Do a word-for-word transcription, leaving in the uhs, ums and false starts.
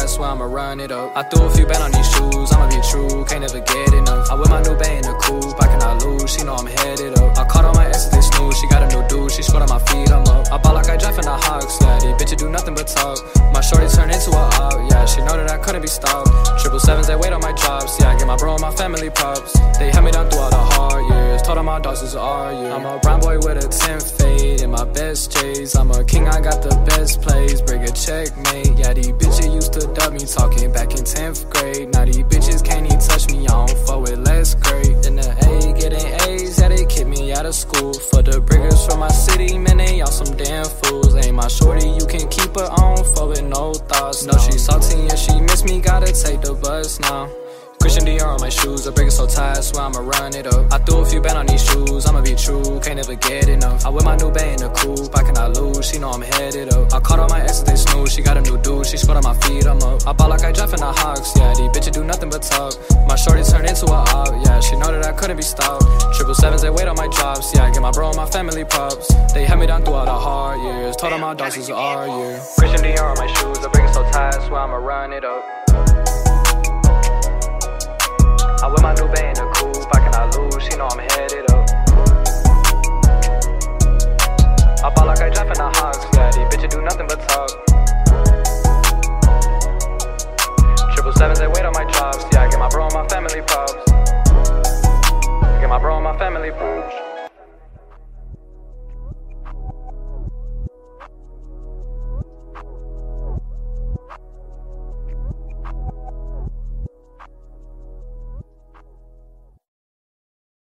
ties, swear I'ma run it up. I threw a few band on these shoes, I'ma be true, can't never get enough. I whip my new bang in the coupe, I cannot lose, she know I'm headed up. I caught all my exes, they snooze, she got a new dude, she squat on my feet, I'm up. I ball like I drive in the Hawks, yeah, these bitches do nothing but talk. My shorty turned into a op, yeah, she know that I couldn't be stopped. Triple sevens, they wait on my jobs, yeah, I get my bro and my family props. They held me down through all the hard years, told all my dogs is all you. I'm a brown boy with a ten fade in my best J's. I'm a king, I got the best plays, bring a checkmate. Yeah, these bitches used to dub me talking back in tenth grade. Now these bitches can't even touch me, I don't fuck with less great. In the A, getting A's, yeah, they kick me out of school. For the bringers from my city, man, they all some damn fools. Ain't my shorty, you can keep her on, fuck with no thoughts. No, she salty and she miss me, gotta take the bus now. Christian Dior on my shoes, the break so tight, swear I'ma run it up. I threw a few band on these shoes, I'ma be true, can't never get enough. I whip my new bang in the coupe, I cannot lose, she know I'm headed up. I caught all my exes, they snooze, she got a new dude, she squat on my feet, I'm up. I ball like I drive in the Hawks, yeah, these bitches do nothing but talk. My shorty turned into a op, yeah, she know that I couldn't be stopped. Triple sevens, they wait on my jobs, yeah, I get my bro and my family props. They held me down through all the hard years, told all my dogs is all year. Christian Dior on my shoes, the break so tight, swear I'ma run it up. I whip my new bang in the coupe, I cannot lose, she know I'm headed up. I ball like I drive in the Hawks, yeah, these bitches do nothing but talk. Triple sevens, they wait on my jobs, yeah, I get my bro and my family props. I get my bro and my family props.